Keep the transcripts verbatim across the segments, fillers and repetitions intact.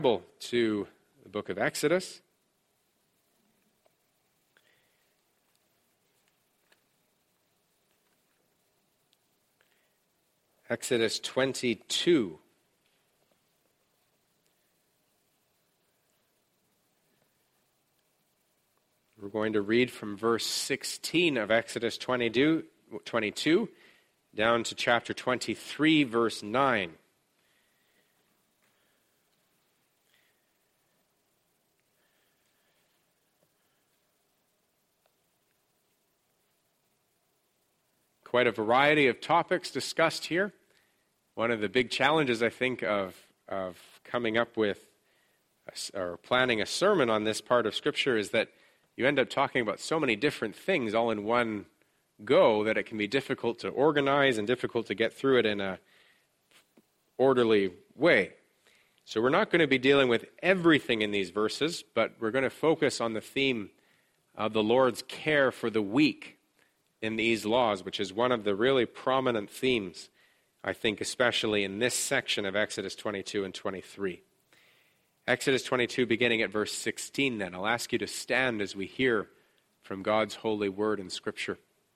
To the book of Exodus. Exodus twenty-two. We're going to read from verse sixteen of Exodus twenty-two, twenty-two down to chapter twenty-three, verse nine. Quite a variety of topics discussed here. One of the big challenges, I think, of, of coming up with a, or planning a sermon on this part of Scripture is that you end up talking about so many different things all in one go that it can be difficult to organize and difficult to get through it in a orderly way. So we're not going to be dealing with everything in these verses, but we're going to focus on the theme of the Lord's care for the weak in these laws, which is one of the really prominent themes, I think, especially in this section of Exodus twenty-two and twenty-three. Exodus twenty-two, beginning at verse sixteen, then. I'll ask you to stand as we hear from God's holy word in Scripture.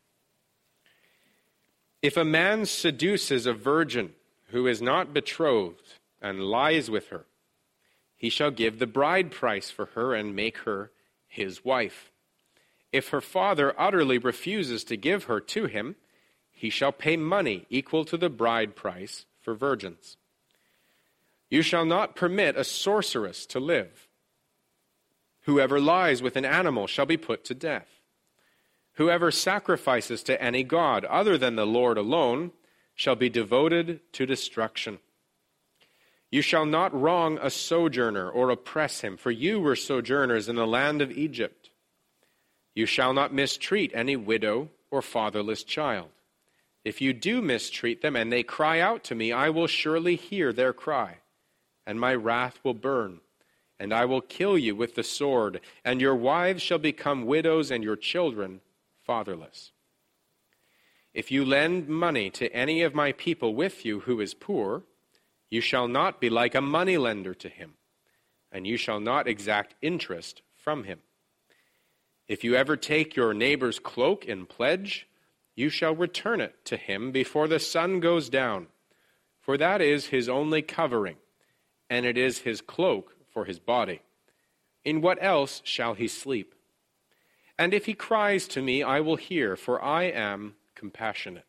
If a man seduces a virgin who is not betrothed and lies with her, he shall give the bride price for her and make her his wife. If her father utterly refuses to give her to him, he shall pay money equal to the bride price for virgins. You shall not permit a sorceress to live. Whoever lies with an animal shall be put to death. Whoever sacrifices to any god other than the Lord alone shall be devoted to destruction. You shall not wrong a sojourner or oppress him, for you were sojourners in the land of Egypt. You shall not mistreat any widow or fatherless child. If you do mistreat them and they cry out to me, I will surely hear their cry, and my wrath will burn, and I will kill you with the sword, and your wives shall become widows and your children fatherless. If you lend money to any of my people with you who is poor, you shall not be like a moneylender to him, and you shall not exact interest from him. If you ever take your neighbor's cloak in pledge, you shall return it to him before the sun goes down, for that is his only covering, and it is his cloak for his body. In what else shall he sleep? And if he cries to me, I will hear, for I am compassionate.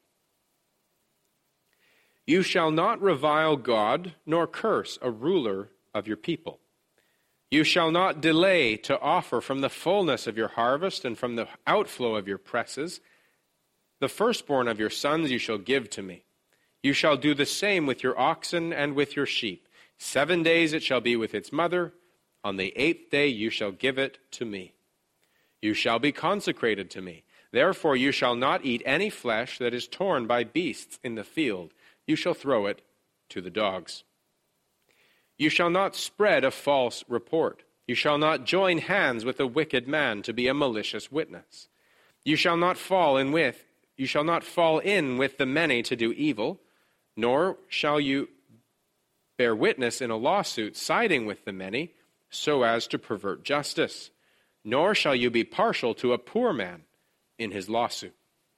You shall not revile God, nor curse a ruler of your people. You shall not delay to offer from the fullness of your harvest and from the outflow of your presses. The firstborn of your sons you shall give to me. You shall do the same with your oxen and with your sheep. Seven days it shall be with its mother. On the eighth day you shall give it to me. You shall be consecrated to me. Therefore you shall not eat any flesh that is torn by beasts in the field. You shall throw it to the dogs. You shall not spread a false report. You shall not join hands with a wicked man to be a malicious witness. You shall not fall in with you shall not fall in with the many to do evil, nor shall you bear witness in a lawsuit siding with the many so as to pervert justice, nor shall you be partial to a poor man in his lawsuit.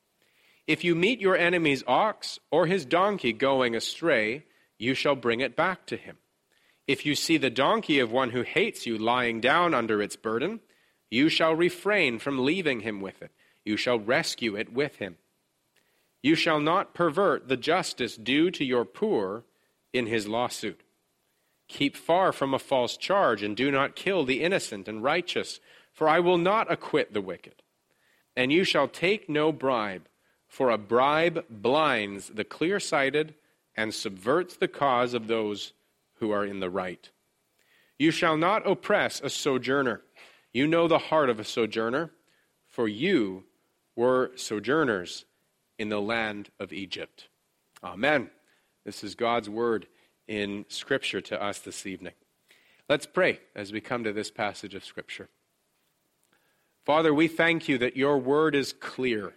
If you meet your enemy's ox or his donkey going astray, you shall bring it back to him. If you see the donkey of one who hates you lying down under its burden, you shall refrain from leaving him with it. You shall rescue it with him. You shall not pervert the justice due to your poor in his lawsuit. Keep far from a false charge, and do not kill the innocent and righteous, for I will not acquit the wicked. And you shall take no bribe, for a bribe blinds the clear-sighted and subverts the cause of those who are in the right. You shall not oppress a sojourner. You know the heart of a sojourner, for you were sojourners in the land of Egypt. Amen. This is God's word in Scripture to us this evening. Let's pray as we come to this passage of Scripture. Father, we thank you that your word is clear,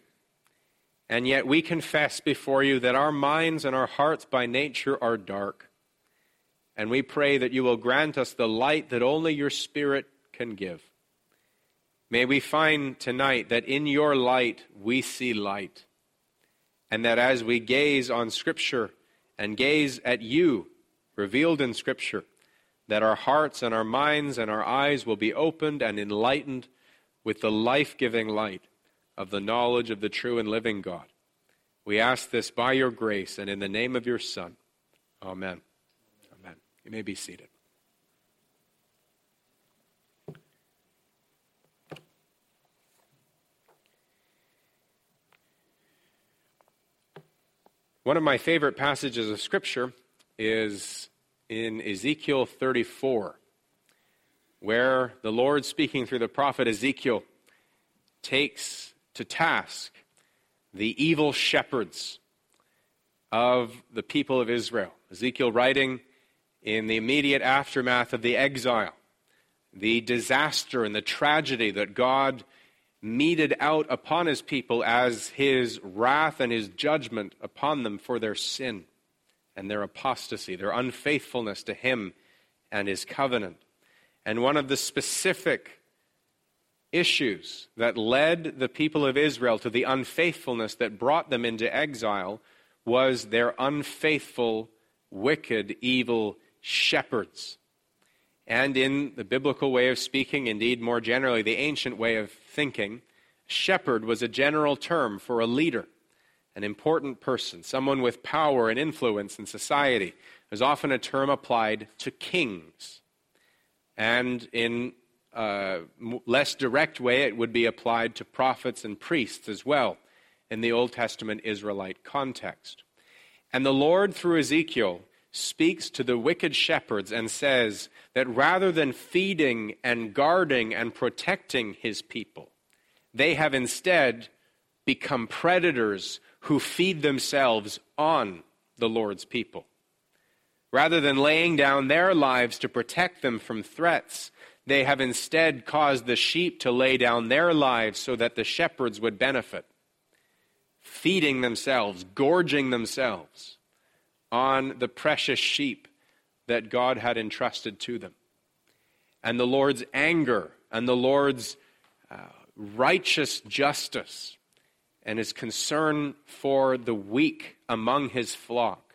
and yet we confess before you that our minds and our hearts by nature are dark. And we pray that you will grant us the light that only your Spirit can give. May we find tonight that in your light we see light, and that as we gaze on Scripture and gaze at you revealed in Scripture, that our hearts and our minds and our eyes will be opened and enlightened with the life-giving light of the knowledge of the true and living God. We ask this by your grace and in the name of your Son. Amen. Amen. You may be seated. One of my favorite passages of Scripture is in Ezekiel thirty-four, where the Lord, speaking through the prophet Ezekiel, takes to task the evil shepherds of the people of Israel. Ezekiel writing in the immediate aftermath of the exile, the disaster and the tragedy that God meted out upon his people as his wrath and his judgment upon them for their sin and their apostasy, their unfaithfulness to him and his covenant. And one of the specific issues that led the people of Israel to the unfaithfulness that brought them into exile was their unfaithful, wicked, evil shepherds. And in the biblical way of speaking, indeed more generally the ancient way of thinking, shepherd was a general term for a leader, an important person, someone with power and influence in society. It was often a term applied to kings. And in a less direct way, it would be applied to prophets and priests as well in the Old Testament Israelite context. And the Lord, through Ezekiel, speaks to the wicked shepherds and says that rather than feeding and guarding and protecting his people, they have instead become predators who feed themselves on the Lord's people. Rather than laying down their lives to protect them from threats, they have instead caused the sheep to lay down their lives so that the shepherds would benefit, feeding themselves, gorging themselves on the precious sheep that God had entrusted to them. And the Lord's anger and the Lord's uh, righteous justice and his concern for the weak among his flock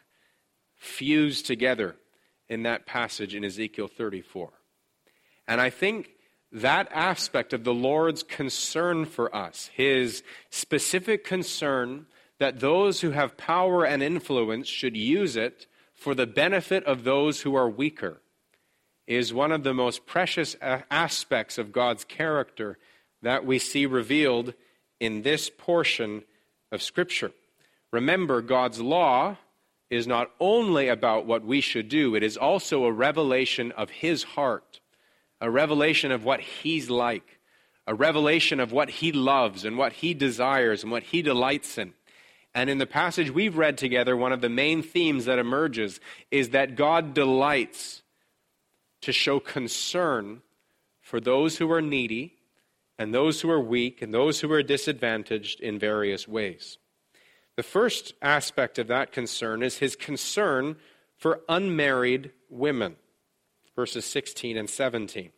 fused together in that passage in Ezekiel thirty-four. And I think that aspect of the Lord's concern for us, his specific concern that those who have power and influence should use it for the benefit of those who are weaker, is one of the most precious aspects of God's character that we see revealed in this portion of Scripture. Remember, God's law is not only about what we should do, it is also a revelation of his heart, a revelation of what he's like, a revelation of what he loves and what he desires and what he delights in. And in the passage we've read together, one of the main themes that emerges is that God delights to show concern for those who are needy and those who are weak and those who are disadvantaged in various ways. The first aspect of that concern is his concern for unmarried women, verses sixteen and seventeen.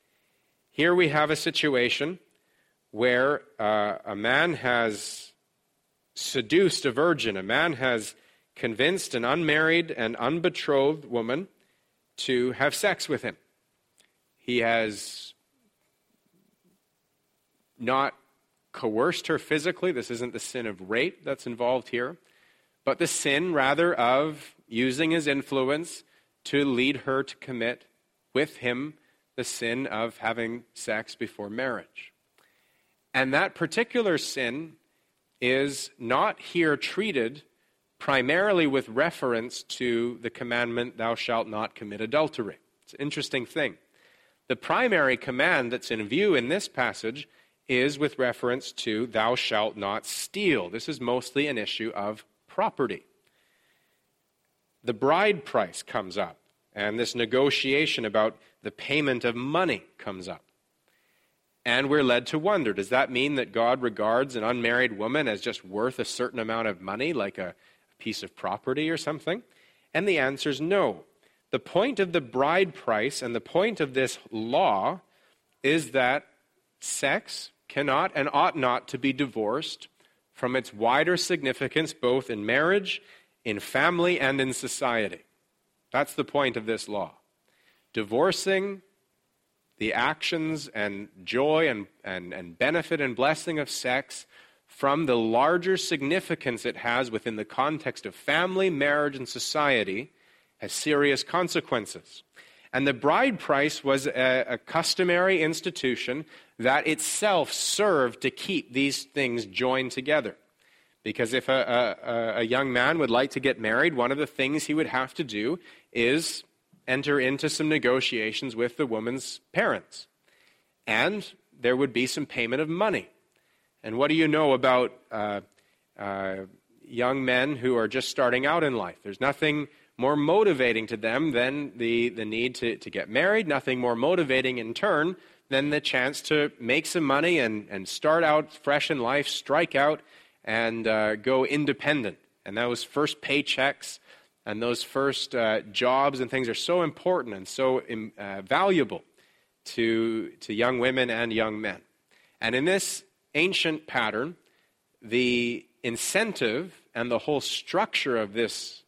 Here we have a situation where uh, a man has seduced a virgin. A man has convinced an unmarried and unbetrothed woman to have sex with him. He has not coerced her physically. This isn't the sin of rape that's involved here, but the sin rather of using his influence to lead her to commit with him the sin of having sex before marriage. And that particular sin is not here treated primarily with reference to the commandment, thou shalt not commit adultery. It's an interesting thing. The primary command that's in view in this passage is with reference to thou shalt not steal. This is mostly an issue of property. The bride price comes up, and this negotiation about the payment of money comes up. And we're led to wonder, does that mean that God regards an unmarried woman as just worth a certain amount of money, like a piece of property or something? And the answer is no. the point of the bride price and the point of this law is that sex cannot and ought not to be divorced from its wider significance both in marriage, in family, and in society. That's the point of this law. Divorcing the actions and joy and, and, and benefit and blessing of sex from the larger significance it has within the context of family, marriage, and society has serious consequences. And the bride price was a, a customary institution that itself served to keep these things joined together. Because if a, a, a young man would like to get married, one of the things he would have to do is enter into some negotiations with the woman's parents. And there would be some payment of money. And what do you know about uh, uh, young men who are just starting out in life? There's nothing more motivating to them than the, the need to, to get married, nothing more motivating in turn than the chance to make some money and, and start out fresh in life, strike out, and uh, go independent. And those first paychecks and those first uh, jobs and things are so important and so uh, valuable to, to young women and young men. And in this ancient pattern, the incentive and the whole structure of this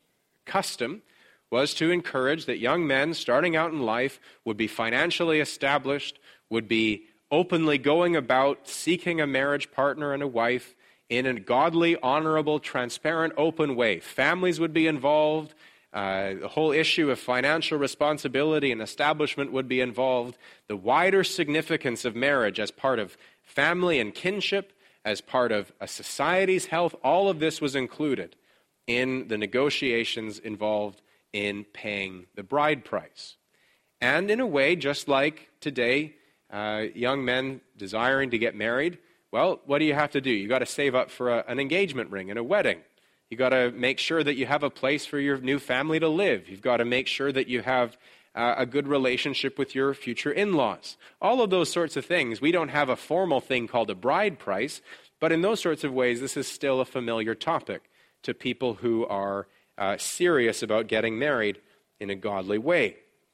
custom was to encourage that young men starting out in life would be financially established, would be openly going about seeking a marriage partner and a wife in a godly, honorable, transparent, open way. Families would be involved. Uh, the whole issue of financial responsibility and establishment would be involved. The wider significance of marriage as part of family and kinship, as part of a society's health, all of this was included in the negotiations involved in paying the bride price. And in a way, just like today, uh, young men desiring to get married, well, what do you have to do? You've got to save up for a, an engagement ring and a wedding. You've got to make sure that you have a place for your new family to live. You've got to make sure that you have uh, a good relationship with your future in-laws. All of those sorts of things. We don't have a formal thing called a bride price, but in those sorts of ways, this is still a familiar topic to people who are uh, serious about getting married in a godly way.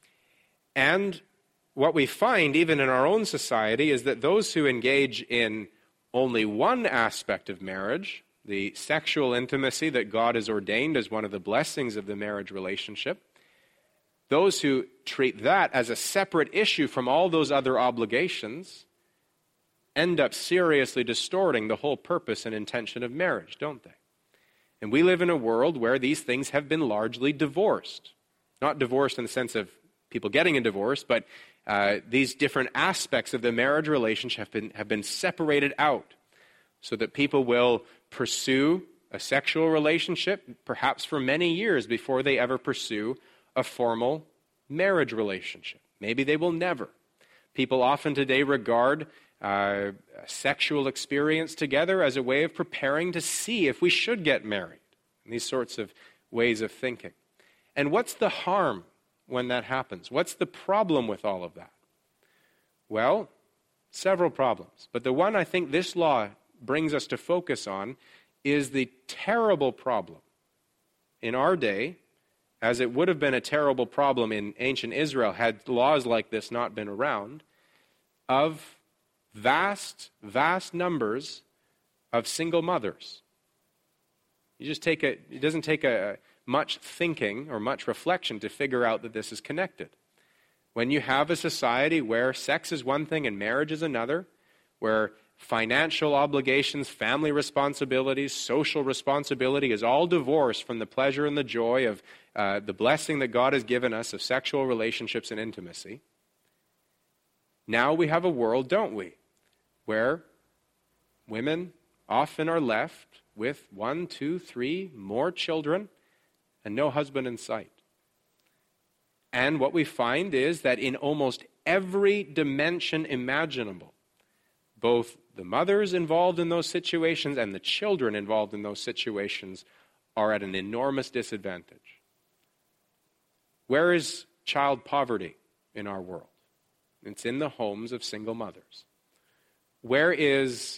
And what we find, even in our own society, is that those who engage in only one aspect of marriage, the sexual intimacy that God has ordained as one of the blessings of the marriage relationship, those who treat that as a separate issue from all those other obligations end up seriously distorting the whole purpose and intention of marriage, don't they? And we live in a world where these things have been largely divorced. Not divorced in the sense of people getting a divorce, but uh, these different aspects of the marriage relationship have been, have been separated out so that people will pursue a sexual relationship perhaps for many years before they ever pursue a formal marriage relationship. Maybe they will never. People often today regard uh, a sexual experience together as a way of preparing to see if we should get married. And these sorts of ways of thinking. And what's the harm when that happens? What's the problem with all of that? Well, several problems. But the one I think this law brings us to focus on is the terrible problem in our day, as it would have been a terrible problem in ancient Israel had laws like this not been around, of vast, vast numbers of single mothers. You just take a, it doesn't take a, much thinking or much reflection to figure out that this is connected. When you have a society where sex is one thing and marriage is another, where financial obligations, family responsibilities, social responsibility is all divorced from the pleasure and the joy of uh, the blessing that God has given us of sexual relationships and intimacy, now we have a world, don't we, where women often are left with one, two, three more children and no husband in sight. And what we find is that in almost every dimension imaginable, both the mothers involved in those situations and the children involved in those situations are at an enormous disadvantage. Where is child poverty in our world? It's in the homes of single mothers. Where is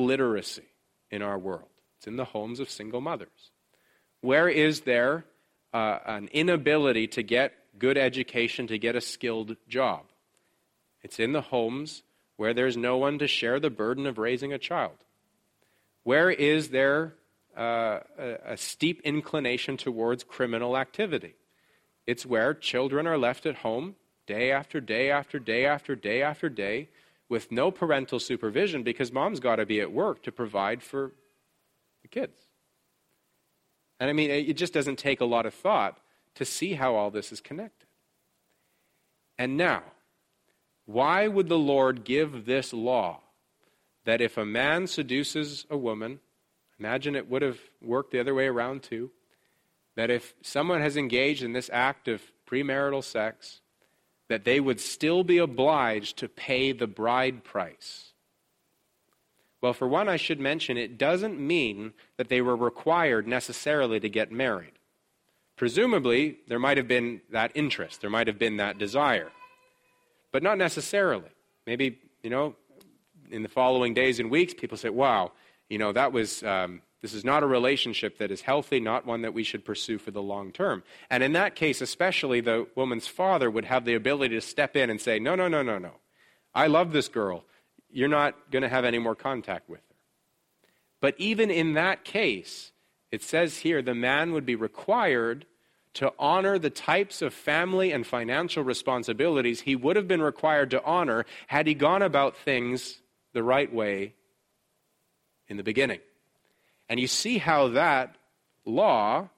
illiteracy in our world? It's in the homes of single mothers. Where is there uh, an inability to get good education, to get a skilled job. It's in the homes where there's no one to share the burden of raising a child. Where is there uh, a, a steep inclination towards criminal activity? It's where children are left at home day after day after day after day after day with no parental supervision because mom's got to be at work to provide for the kids. And I mean, it just doesn't take a lot of thought to see how all this is connected. And now, why would the Lord give this law that if a man seduces a woman, imagine it would have worked the other way around too, that if someone has engaged in this act of premarital sex, that they would still be obliged to pay the bride price? Well, for one, I should mention it doesn't mean that they were required necessarily to get married. Presumably, there might have been that interest, there might have been that desire, but not necessarily. Maybe, you know, in the following days and weeks, people say, wow, you know, that was, um, this is not a relationship that is healthy, not one that we should pursue for the long term. And in that case, especially, the woman's father would have the ability to step in and say, no, no, no, no, no. I love this girl. You're not going to have any more contact with her. But even in that case, it says here the man would be required to honor the types of family and financial responsibilities he would have been required to honor had he gone about things the right way in the beginning. And you see how that law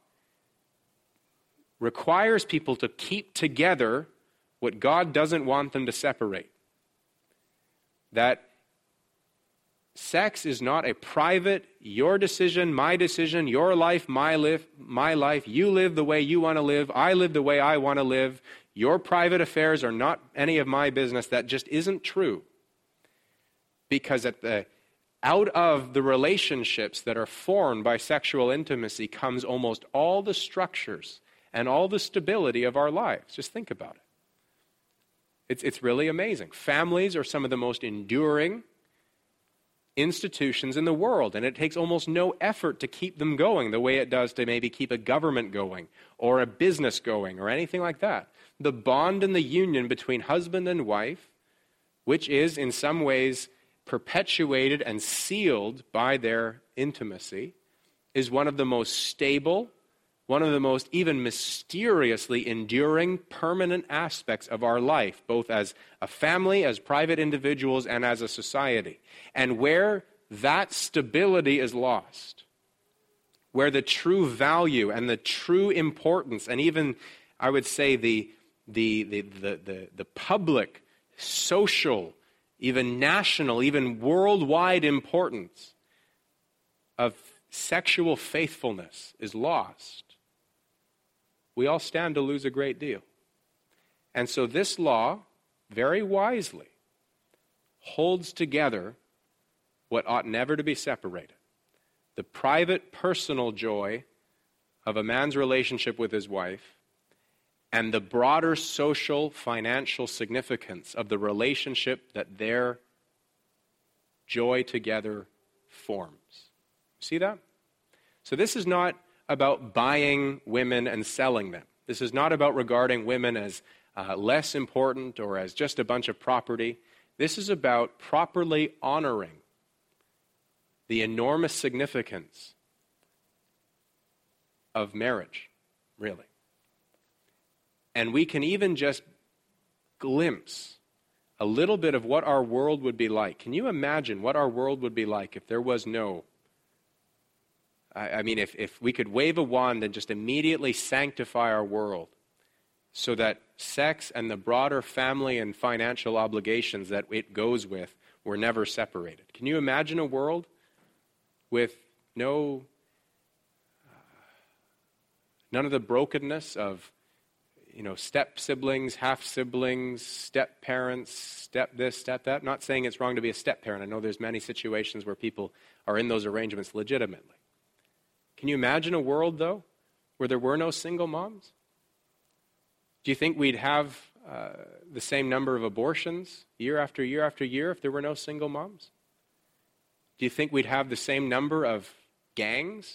requires people to keep together what God doesn't want them to separate. That sex is not a private, your decision, my decision, your life, my life, my life. You live the way you want to live. I live the way I want to live. Your private affairs are not any of my business. That just isn't true. Because at the out of the relationships that are formed by sexual intimacy comes almost all the structures and all the stability of our lives. Just think about it. It's, it's really amazing. Families are some of the most enduring institutions in the world, and it takes almost no effort to keep them going the way it does to maybe keep a government going or a business going or anything like that. The bond and the union between husband and wife, which is in some ways perpetuated and sealed by their intimacy, is one of the most stable, one of the most even mysteriously enduring, permanent aspects of our life, both as a family, as private individuals, and as a society. And where that stability is lost, where the true value and the true importance, and even, I would say, the, the, the, the, the, the public, social, even national, even worldwide importance of sexual faithfulness is lost, we all stand to lose a great deal. And so this law, very wisely, holds together what ought never to be separated. The private, personal joy of a man's relationship with his wife and the broader social, financial significance of the relationship that their joy together forms. See that? So this is not about buying women and selling them. This is not about regarding women as uh, less important or as just a bunch of property. This is about properly honoring the enormous significance of marriage, really. And we can even just glimpse a little bit of what our world would be like. Can you imagine what our world would be like if there was no I mean, if, if we could wave a wand and just immediately sanctify our world so that sex and the broader family and financial obligations that it goes with were never separated. Can you imagine a world with no, uh, none of the brokenness of, you know, step siblings, half siblings, step parents, step this, step that? I'm not saying it's wrong to be a step parent. I know there's many situations where people are in those arrangements legitimately. Can you imagine a world, though, where there were no single moms? Do you think we'd have uh, the same number of abortions year after year after year if there were no single moms? Do you think we'd have the same number of gangs,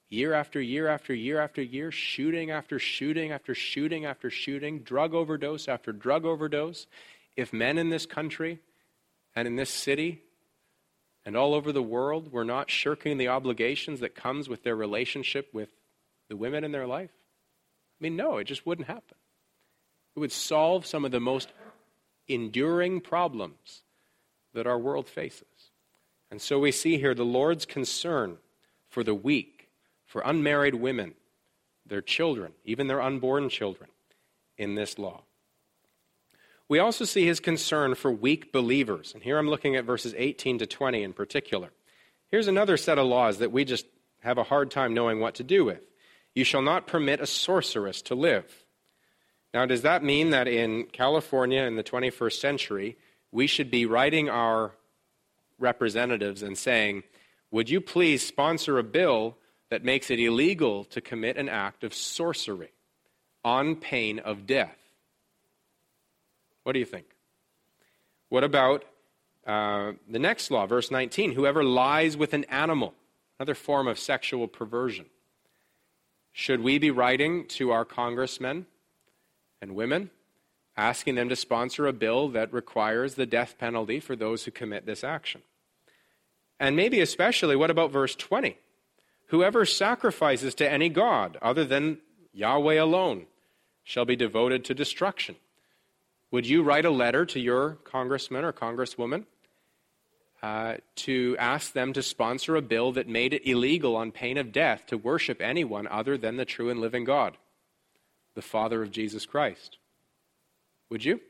year after year after year after year, shooting after shooting after shooting after shooting, drug overdose after drug overdose, if men in this country and in this city and all over the world were not shirking the obligations that comes with their relationship with the women in their life? I mean, no, it just wouldn't happen. It would solve some of the most enduring problems that our world faces. And so we see here the Lord's concern for the weak, for unmarried women, their children, even their unborn children, in this law. We also see his concern for weak believers. And here I'm looking at verses eighteen to twenty in particular. Here's another set of laws that we just have a hard time knowing what to do with. You shall not permit a sorceress to live. Now, does that mean that in California in the twenty-first century, we should be writing our representatives and saying, would you please sponsor a bill that makes it illegal to commit an act of sorcery on pain of death? What do you think? What about uh, the next law, verse nineteen? Whoever lies with an animal, another form of sexual perversion. Should we be writing to our congressmen and women, asking them to sponsor a bill that requires the death penalty for those who commit this action? And maybe especially, what about verse twenty? Whoever sacrifices to any god other than Yahweh alone shall be devoted to destruction. Would you write a letter to your congressman or congresswoman uh, to ask them to sponsor a bill that made it illegal on pain of death to worship anyone other than the true and living God, the Father of Jesus Christ? Would you?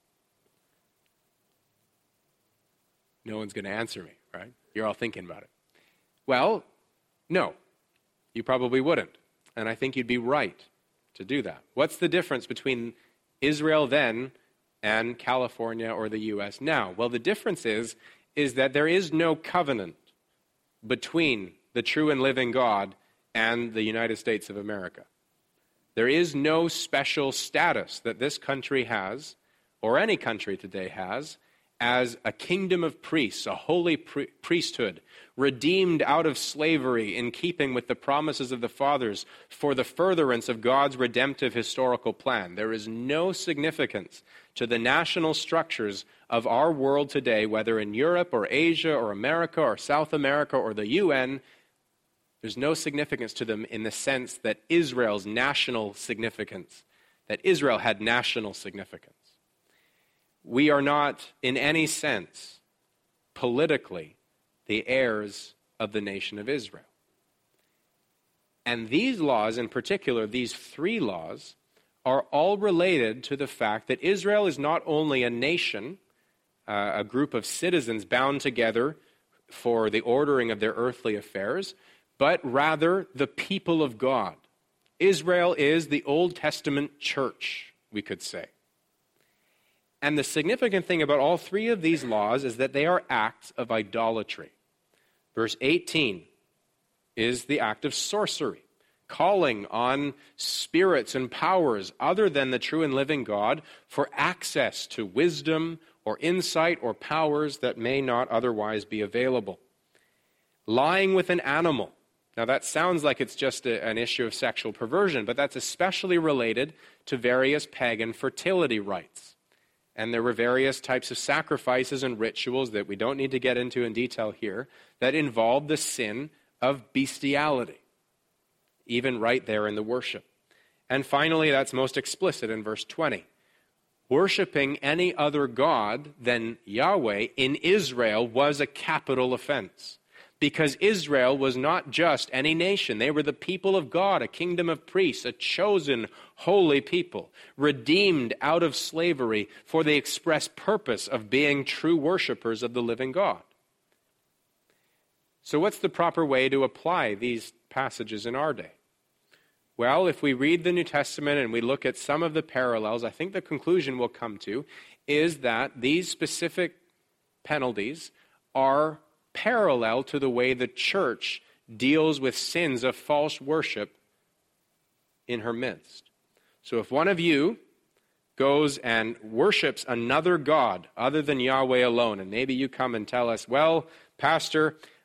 No one's going to answer me, right? You're all thinking about it. Well, no, you probably wouldn't. And I think you'd be right to do that. What's the difference between Israel then and California or the U S now? Well, the difference is, is that there is no covenant between the true and living God and the United States of America. There is no special status that this country has, or any country today has, as a kingdom of priests, a holy pri- priesthood, redeemed out of slavery in keeping with the promises of the fathers for the furtherance of God's redemptive historical plan. There is no significance to the national structures of our world today, whether in Europe or Asia or America or South America or the U N. There's no significance to them in the sense that Israel's national significance, that Israel had national significance. We are not, in any sense, politically, the heirs of the nation of Israel. And these laws, in particular, these three laws, are all related to the fact that Israel is not only a nation, uh, a group of citizens bound together for the ordering of their earthly affairs, but rather the people of God. Israel is the Old Testament church, we could say. And the significant thing about all three of these laws is that they are acts of idolatry. Verse eighteen is the act of sorcery, calling on spirits and powers other than the true and living God for access to wisdom or insight or powers that may not otherwise be available. Lying with an animal. Now that sounds like it's just a, an issue of sexual perversion, but that's especially related to various pagan fertility rites. And there were various types of sacrifices and rituals that we don't need to get into in detail here that involved the sin of bestiality, even right there in the worship. And finally, that's most explicit in verse twenty. Worshipping any other god than Yahweh in Israel was a capital offense, because Israel was not just any nation. They were the people of God, a kingdom of priests, a chosen holy people, redeemed out of slavery for the express purpose of being true worshipers of the living God. So what's the proper way to apply these passages in our day? Well, if we read the New Testament and we look at some of the parallels, I think the conclusion we'll come to is that these specific penalties are parallel to the way the church deals with sins of false worship in her midst. So if one of you goes and worships another god other than Yahweh alone, and maybe you come and tell us, well, Pastor,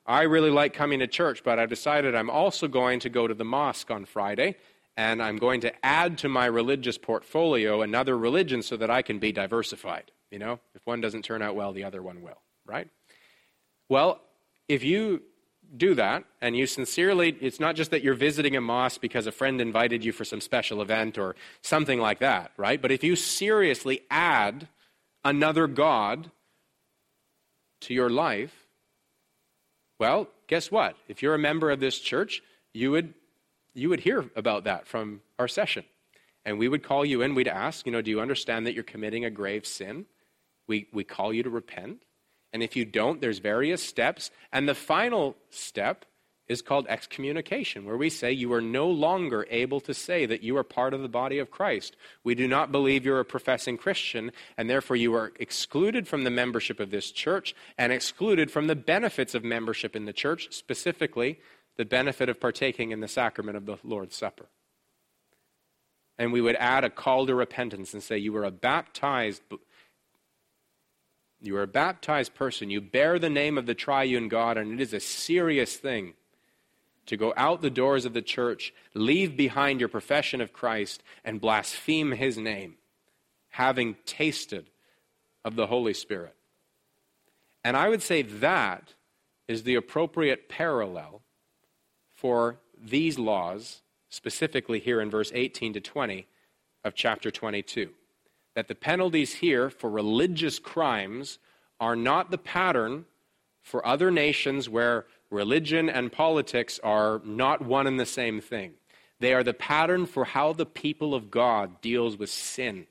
I really like coming to church, but I've decided I'm also going to go to the mosque on Friday, and I'm going to add to my religious portfolio another religion so that I can be diversified. You know, if one doesn't turn out well, the other one will, right? Well, if you do that, and you sincerely, it's not just that you're visiting a mosque because a friend invited you for some special event or something like that, right? But if you seriously add another God to your life, well, guess what? If you're a member of this church, you would you would hear about that from our session. And we would call you in, we'd ask, you know, do you understand that you're committing a grave sin? We we call you to repent. And if you don't, there's various steps. And the final step is called excommunication, where we say you are no longer able to say that you are part of the body of Christ. We do not believe you're a professing Christian, and therefore you are excluded from the membership of this church and excluded from the benefits of membership in the church, specifically the benefit of partaking in the sacrament of the Lord's Supper. And we would add a call to repentance and say you are a baptized You are a baptized person. You bear the name of the triune God, and it is a serious thing to go out the doors of the church, leave behind your profession of Christ, and blaspheme his name, having tasted of the Holy Spirit. And I would say that is the appropriate parallel for these laws, specifically here in verse eighteen to twenty of chapter twenty-two. That the penalties here for religious crimes are not the pattern for other nations where religion and politics are not one and the same thing. They are the pattern for how the people of God deals with sin.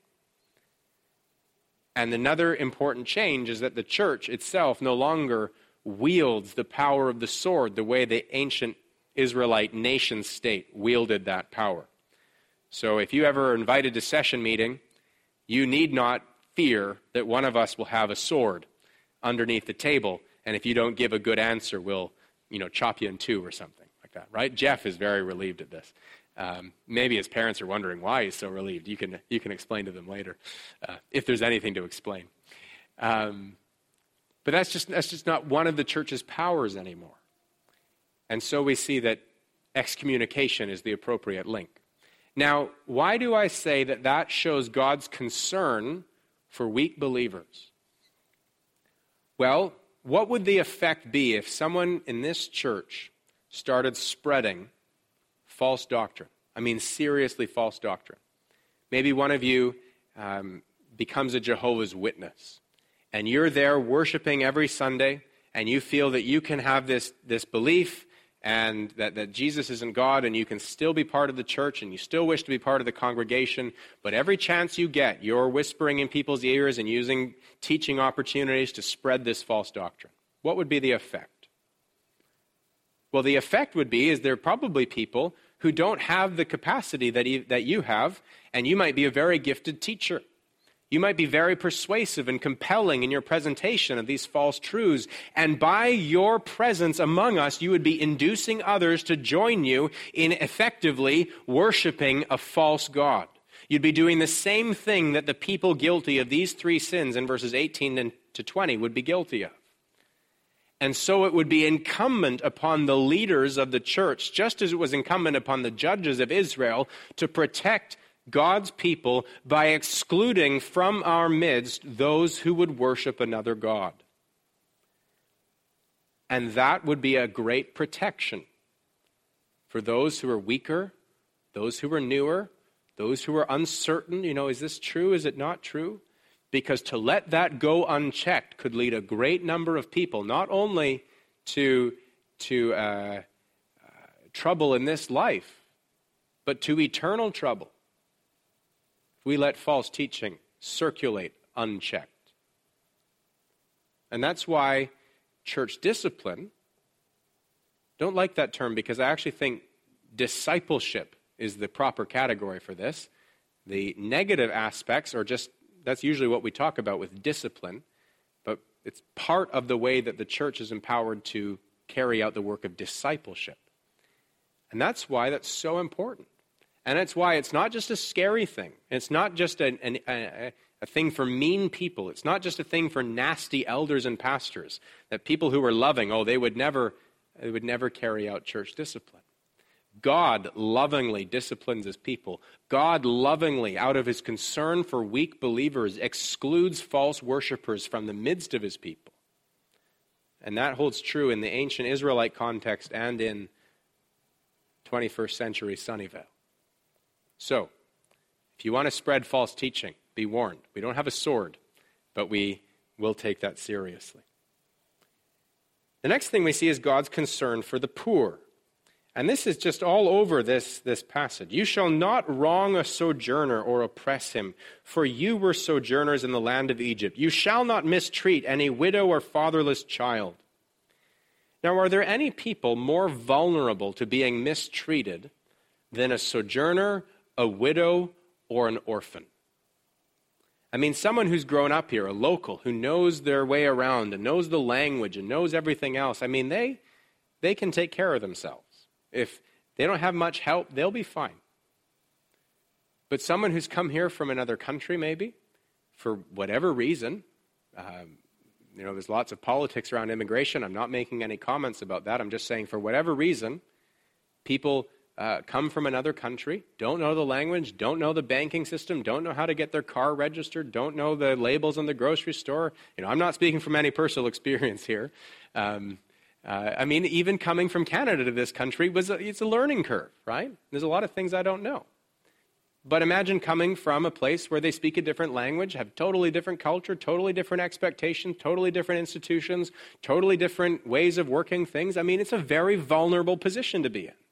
And another important change is that the church itself no longer wields the power of the sword the way the ancient Israelite nation state wielded that power. So if you ever are invited to session meeting, you need not fear that one of us will have a sword underneath the table, and if you don't give a good answer, we'll, you know, chop you in two or something like that, right? Jeff is very relieved at this. Um, maybe his parents are wondering why he's so relieved. You can you can explain to them later, uh, if there's anything to explain. Um, but that's just that's just not one of the church's powers anymore. And so we see that excommunication is the appropriate link. Now, why do I say that that shows God's concern for weak believers? Well, what would the effect be if someone in this church started spreading false doctrine? I mean, seriously false doctrine. Maybe one of you um, becomes a Jehovah's Witness, and you're there worshiping every Sunday, and you feel that you can have this, this belief and that, that Jesus isn't God, and you can still be part of the church, and you still wish to be part of the congregation, but every chance you get, you're whispering in people's ears and using teaching opportunities to spread this false doctrine. What would be the effect? Well, the effect would be is there are probably people who don't have the capacity that you, that you have, and you might be a very gifted teacher. You might be very persuasive and compelling in your presentation of these false truths. And by your presence among us, you would be inducing others to join you in effectively worshiping a false god. You'd be doing the same thing that the people guilty of these three sins in verses eighteen to twenty would be guilty of. And so it would be incumbent upon the leaders of the church, just as it was incumbent upon the judges of Israel, to protect God's people by excluding from our midst those who would worship another god. And that would be a great protection for those who are weaker, those who are newer, those who are uncertain. You know, is this true? Is it not true? Because to let that go unchecked could lead a great number of people not only to, to uh, uh, trouble in this life, but to eternal trouble. We let false teaching circulate unchecked. And that's why church discipline, don't like that term because I actually think discipleship is the proper category for this. The negative aspects are just, that's usually what we talk about with discipline, but it's part of the way that the church is empowered to carry out the work of discipleship. And that's why that's so important. And that's why it's not just a scary thing. It's not just an, an, a, a thing for mean people. It's not just a thing for nasty elders and pastors, that people who are loving, oh, they would never, they would never carry out church discipline. God lovingly disciplines his people. God lovingly, out of his concern for weak believers, excludes false worshipers from the midst of his people. And that holds true in the ancient Israelite context and in twenty-first century Sunnyvale. So, if you want to spread false teaching, be warned. We don't have a sword, but we will take that seriously. The next thing we see is God's concern for the poor. And this is just all over this, this passage. You shall not wrong a sojourner or oppress him, for you were sojourners in the land of Egypt. You shall not mistreat any widow or fatherless child. Now, are there any people more vulnerable to being mistreated than a sojourner, a widow, or an orphan? I mean, someone who's grown up here, a local, who knows their way around and knows the language and knows everything else, I mean, they, they can take care of themselves. If they don't have much help, they'll be fine. But someone who's come here from another country, maybe, for whatever reason, um, you know, there's lots of politics around immigration. I'm not making any comments about that. I'm just saying for whatever reason, people uh, come from another country, don't know the language, don't know the banking system, don't know how to get their car registered, don't know the labels in the grocery store. You know, I'm not speaking from any personal experience here. Um Uh, I mean, even coming from Canada to this country, was a, it's a learning curve, right? There's a lot of things I don't know. But imagine coming from a place where they speak a different language, have totally different culture, totally different expectations, totally different institutions, totally different ways of working things. I mean, it's a very vulnerable position to be in.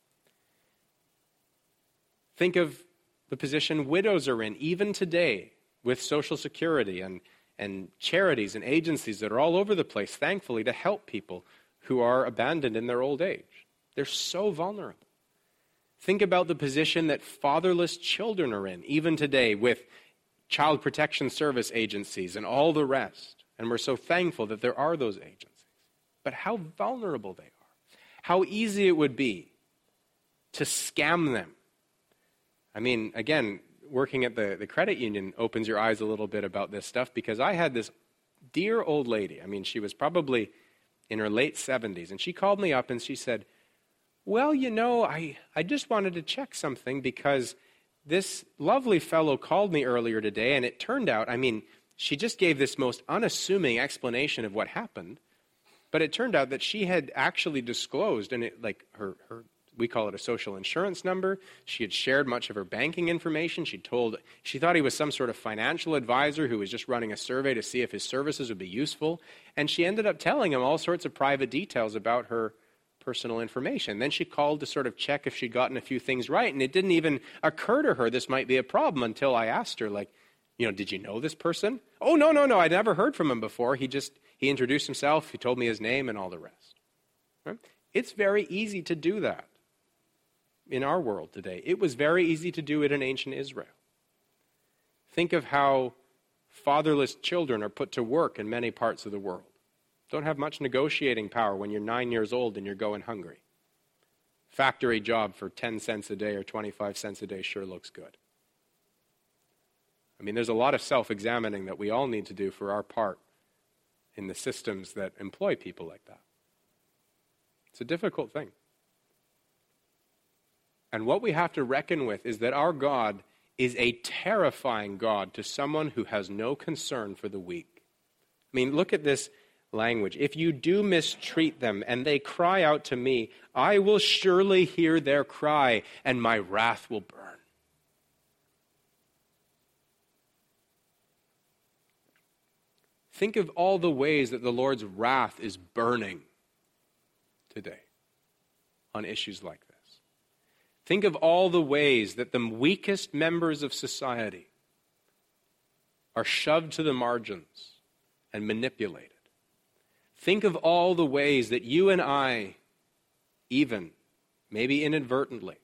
Think of the position widows are in, even today, with Social Security and, and charities and agencies that are all over the place, thankfully, to help people who are abandoned in their old age. They're so vulnerable. Think about the position that fatherless children are in, even today, with child protection service agencies and all the rest. And we're so thankful that there are those agencies. But how vulnerable they are. How easy it would be to scam them. I mean, again, working at the, the credit union opens your eyes a little bit about this stuff, because I had this dear old lady. I mean, she was probably in her late seventies, and she called me up and she said, well, you know, I, I just wanted to check something, because this lovely fellow called me earlier today, and it turned out, I mean, she just gave this most unassuming explanation of what happened, but it turned out that she had actually disclosed, and it, like her, her we call it a social insurance number. She had shared much of her banking information. She told, she thought he was some sort of financial advisor who was just running a survey to see if his services would be useful. And she ended up telling him all sorts of private details about her personal information. Then she called to sort of check if she'd gotten a few things right. And it didn't even occur to her this might be a problem until I asked her, like, you know, did you know this person? Oh, no, no, no. I'd never heard from him before. He just, he introduced himself. He told me his name and all the rest. Right? It's very easy to do that. In our world today, it was very easy to do it in ancient Israel. Think of how fatherless children are put to work in many parts of the world. Don't have much negotiating power when you're nine years old and you're going hungry. Factory job for ten cents a day or twenty-five cents a day sure looks good. I mean, there's a lot of self-examining that we all need to do for our part in the systems that employ people like that. It's a difficult thing. And what we have to reckon with is that our God is a terrifying God to someone who has no concern for the weak. I mean, look at this language. If you do mistreat them and they cry out to me, I will surely hear their cry and my wrath will burn. Think of all the ways that the Lord's wrath is burning today on issues like this. Think of all the ways that the weakest members of society are shoved to the margins and manipulated. Think of all the ways that you and I, even, maybe inadvertently,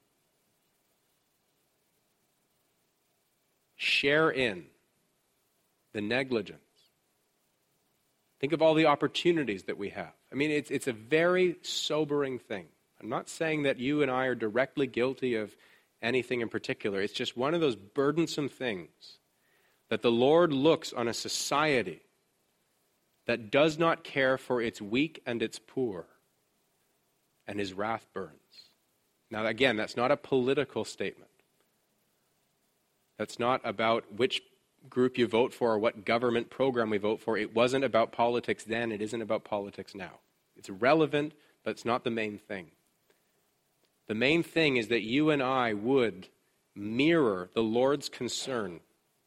share in the negligence. Think of all the opportunities that we have. I mean, it's, it's a very sobering thing. I'm not saying that you and I are directly guilty of anything in particular. It's just one of those burdensome things that the Lord looks on a society that does not care for its weak and its poor, and his wrath burns. Now, again, that's not a political statement. That's not about which group you vote for or what government program we vote for. It wasn't about politics then. It isn't about politics now. It's relevant, but it's not the main thing. The main thing is that you and I would mirror the Lord's concern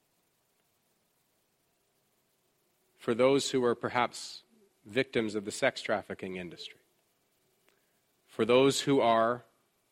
for those who are perhaps victims of the sex trafficking industry, for those who are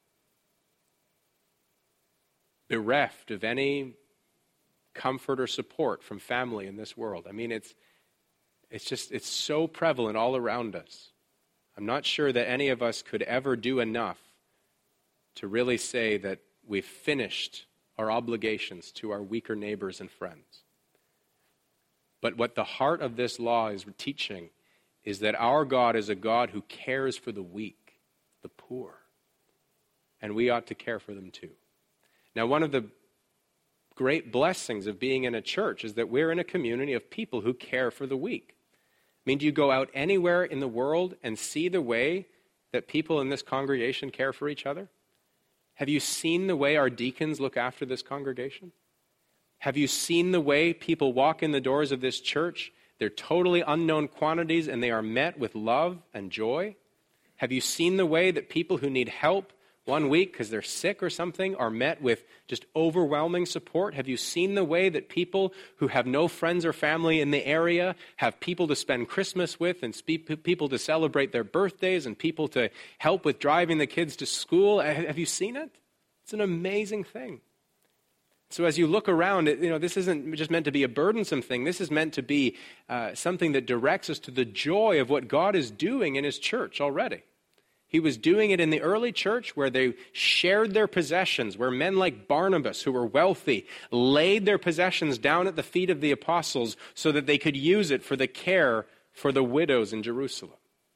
bereft of any comfort or support from family in this world. I mean, it's it's just, it's so prevalent all around us. I'm not sure that any of us could ever do enough to really say that we've finished our obligations to our weaker neighbors and friends. But what the heart of this law is teaching is that our God is a God who cares for the weak, the poor, and we ought to care for them too. Now, one of the great blessings of being in a church is that we're in a community of people who care for the weak. I mean, do you go out anywhere in the world and see the way that people in this congregation care for each other? Have you seen the way our deacons look after this congregation? Have you seen the way people walk in the doors of this church? They're totally unknown quantities and they are met with love and joy. Have you seen the way that people who need help one week because they're sick or something are met with just overwhelming support? Have you seen the way that people who have no friends or family in the area have people to spend Christmas with and spe- people to celebrate their birthdays and people to help with driving the kids to school? Have you seen it? It's an amazing thing. So as you look around, you know, this isn't just meant to be a burdensome thing. This is meant to be uh, something that directs us to the joy of what God is doing in his church already. He was doing it in the early church where they shared their possessions, where men like Barnabas, who were wealthy, laid their possessions down at the feet of the apostles so that they could use it for the care for the widows in Jerusalem.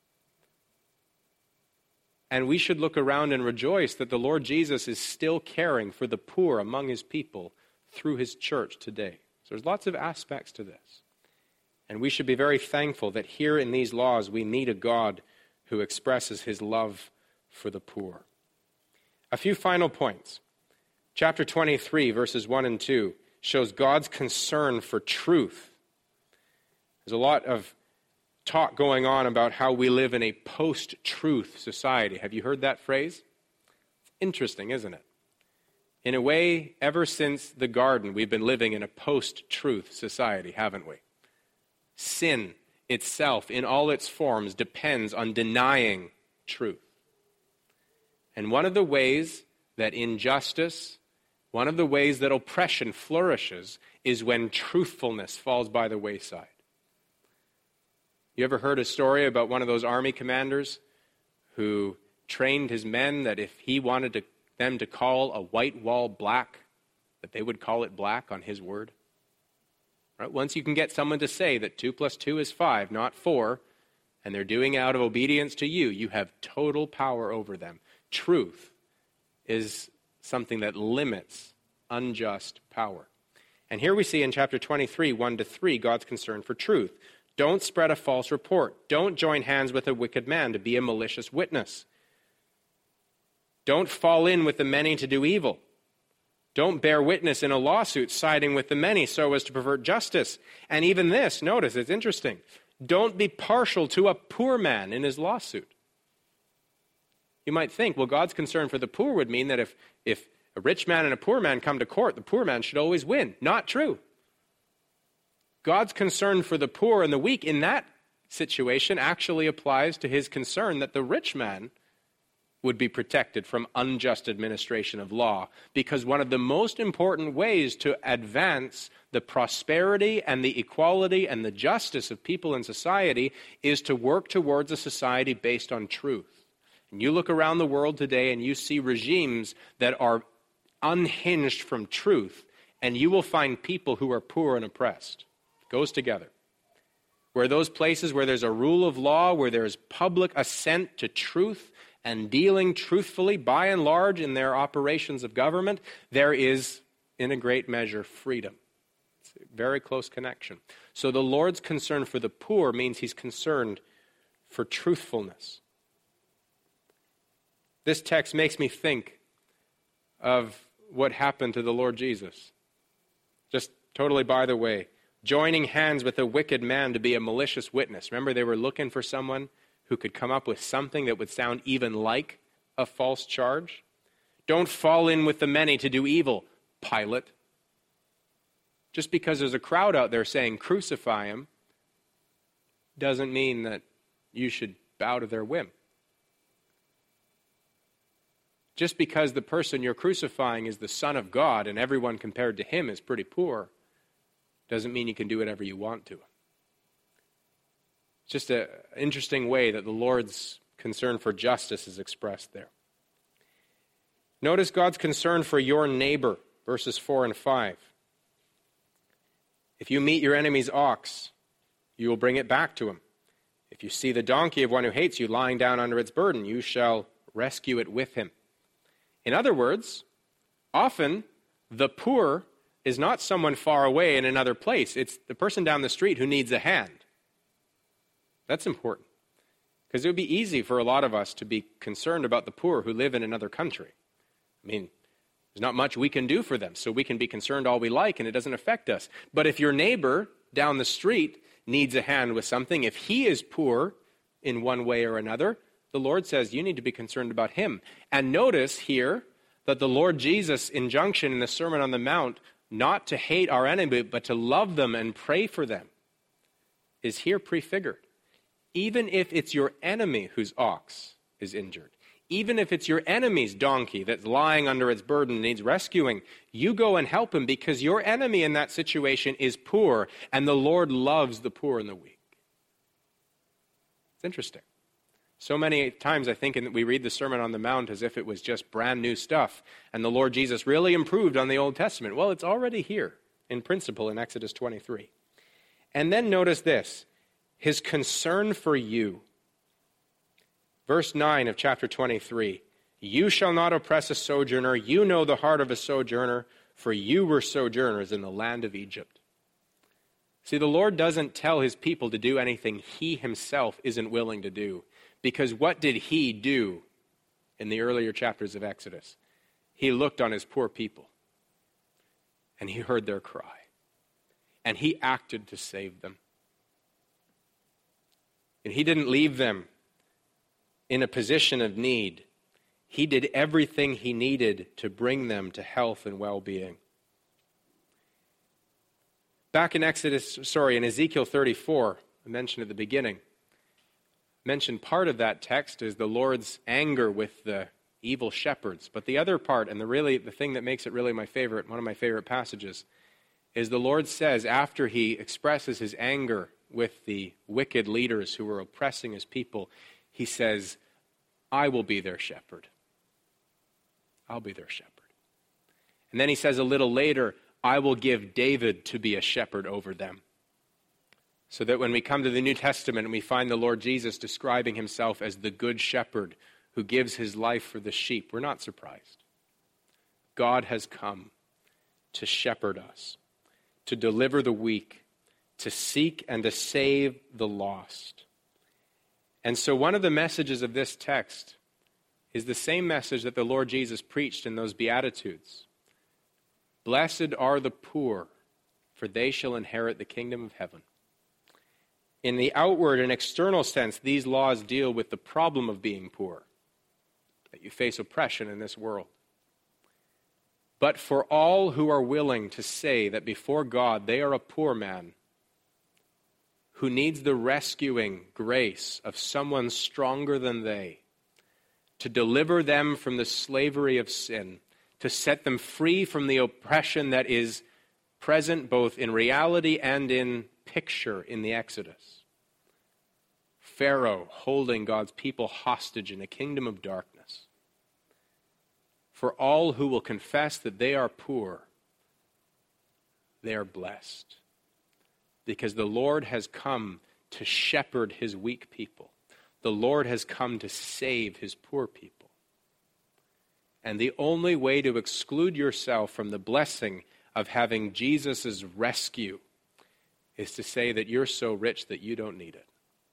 And we should look around and rejoice that the Lord Jesus is still caring for the poor among his people through his church today. So there's lots of aspects to this. And we should be very thankful that here in these laws we meet a God who expresses his love for the poor. A few final points. Chapter twenty-three, verses one and two, shows God's concern for truth. There's a lot of talk going on about how we live in a post-truth society. Have you heard that phrase? It's interesting, isn't it? In a way, ever since the garden, we've been living in a post-truth society, haven't we? Sin itself, in all its forms, depends on denying truth. And one of the ways that injustice, one of the ways that oppression flourishes is when truthfulness falls by the wayside. You ever heard a story about one of those army commanders who trained his men that if he wanted to, them to call a white wall black, that they would call it black on his word? Right? Once you can get someone to say that two plus two is five, not four, and they're doing it out of obedience to you, you have total power over them. Truth is something that limits unjust power. And here we see in chapter twenty-three, one to three, God's concern for truth. Don't spread a false report. Don't join hands with a wicked man to be a malicious witness. Don't fall in with the many to do evil. Don't bear witness in a lawsuit siding with the many so as to pervert justice. And even this, notice, it's interesting. Don't be partial to a poor man in his lawsuit. You might think, well, God's concern for the poor would mean that if, if a rich man and a poor man come to court, the poor man should always win. Not true. God's concern for the poor and the weak in that situation actually applies to his concern that the rich man would be protected from unjust administration of law, because one of the most important ways to advance the prosperity and the equality and the justice of people in society is to work towards a society based on truth. And you look around the world today and you see regimes that are unhinged from truth, and you will find people who are poor and oppressed. It goes together. Where those places where there's a rule of law, where there's public assent to truth, and dealing truthfully, by and large, in their operations of government, there is, in a great measure, freedom. It's Very close connection. So the Lord's concern for the poor means he's concerned for truthfulness. This text makes me think of what happened to the Lord Jesus. Just totally by the way, joining hands with a wicked man to be a malicious witness. Remember, they were looking for someone who could come up with something that would sound even like a false charge. Don't fall in with the many to do evil, Pilate. Just because there's a crowd out there saying, crucify him, doesn't mean that you should bow to their whim. Just because the person you're crucifying is the Son of God and everyone compared to him is pretty poor, doesn't mean you can do whatever you want to. It's just an interesting way that the Lord's concern for justice is expressed there. Notice God's concern for your neighbor, verses four and five. If you meet your enemy's ox, you will bring it back to him. If you see the donkey of one who hates you lying down under its burden, you shall rescue it with him. In other words, often the poor is not someone far away in another place. It's the person down the street who needs a hand. That's important. Because it would be easy for a lot of us to be concerned about the poor who live in another country. I mean, there's not much we can do for them, so we can be concerned all we like and it doesn't affect us. But if your neighbor down the street needs a hand with something, if he is poor in one way or another, the Lord says you need to be concerned about him. And notice here that the Lord Jesus' injunction in the Sermon on the Mount, not to hate our enemy, but to love them and pray for them, is here prefigured. Even if it's your enemy whose ox is injured, even if it's your enemy's donkey that's lying under its burden and needs rescuing, you go and help him because your enemy in that situation is poor, and the Lord loves the poor and the weak. It's interesting. So many times I think that we read the Sermon on the Mount as if it was just brand new stuff, and the Lord Jesus really improved on the Old Testament. Well, it's already here in principle in Exodus twenty-three. And then notice this, his concern for you. Verse nine of chapter twenty-three, you shall not oppress a sojourner. You know the heart of a sojourner, for you were sojourners in the land of Egypt. See, the Lord doesn't tell his people to do anything he himself isn't willing to do. Because what did he do in the earlier chapters of Exodus? He looked on his poor people, and he heard their cry, and he acted to save them. And he didn't leave them in a position of need. He did everything he needed to bring them to health and well-being. Back in Exodus, sorry, in Ezekiel thirty-four, I mentioned at the beginning, mentioned part of that text is the Lord's anger with the evil shepherds. But the other part, and the really the thing that makes it really my favorite, one of my favorite passages, is the Lord says after he expresses his anger with the wicked leaders who were oppressing his people, he says, I will be their shepherd. I'll be their shepherd. And then he says a little later, I will give David to be a shepherd over them. So that when we come to the New Testament and we find the Lord Jesus describing himself as the good shepherd who gives his life for the sheep, we're not surprised. God has come to shepherd us, to deliver the weak, to seek and to save the lost. And so one of the messages of this text is the same message that the Lord Jesus preached in those Beatitudes. Blessed are the poor, for they shall inherit the kingdom of heaven. In the outward and external sense, these laws deal with the problem of being poor, that you face oppression in this world. But for all who are willing to say that before God they are a poor man who needs the rescuing grace of someone stronger than they, to deliver them from the slavery of sin, to set them free from the oppression that is present both in reality and in picture in the Exodus. Pharaoh holding God's people hostage in a kingdom of darkness. For all who will confess that they are poor, they are blessed. Because the Lord has come to shepherd his weak people. The Lord has come to save his poor people. And the only way to exclude yourself from the blessing of having Jesus' rescue is to say that you're so rich that you don't need it.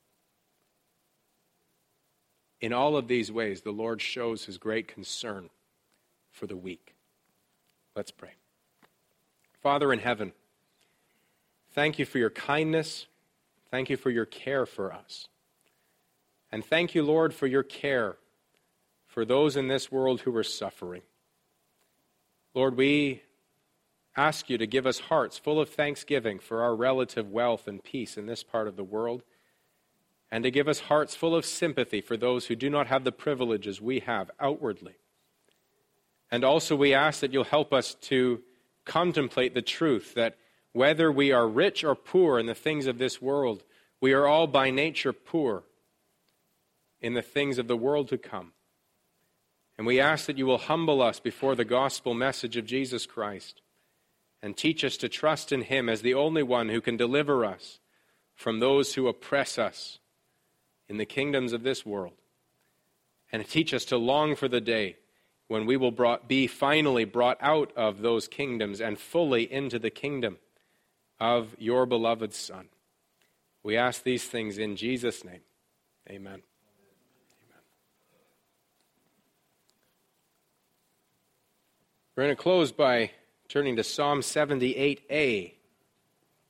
In all of these ways, the Lord shows his great concern for the weak. Let's pray. Father in heaven, thank you for your kindness. Thank you for your care for us. And thank you, Lord, for your care for those in this world who are suffering. Lord, we ask you to give us hearts full of thanksgiving for our relative wealth and peace in this part of the world, and to give us hearts full of sympathy for those who do not have the privileges we have outwardly. And also we ask that you'll help us to contemplate the truth that whether we are rich or poor in the things of this world, we are all by nature poor in the things of the world to come. And we ask that you will humble us before the gospel message of Jesus Christ and teach us to trust in him as the only one who can deliver us from those who oppress us in the kingdoms of this world. And teach us to long for the day when we will brought, be finally brought out of those kingdoms and fully into the kingdom of your beloved Son. We ask these things in Jesus' name. Amen. Amen. We're going to close by turning to Psalm seventy-eight A.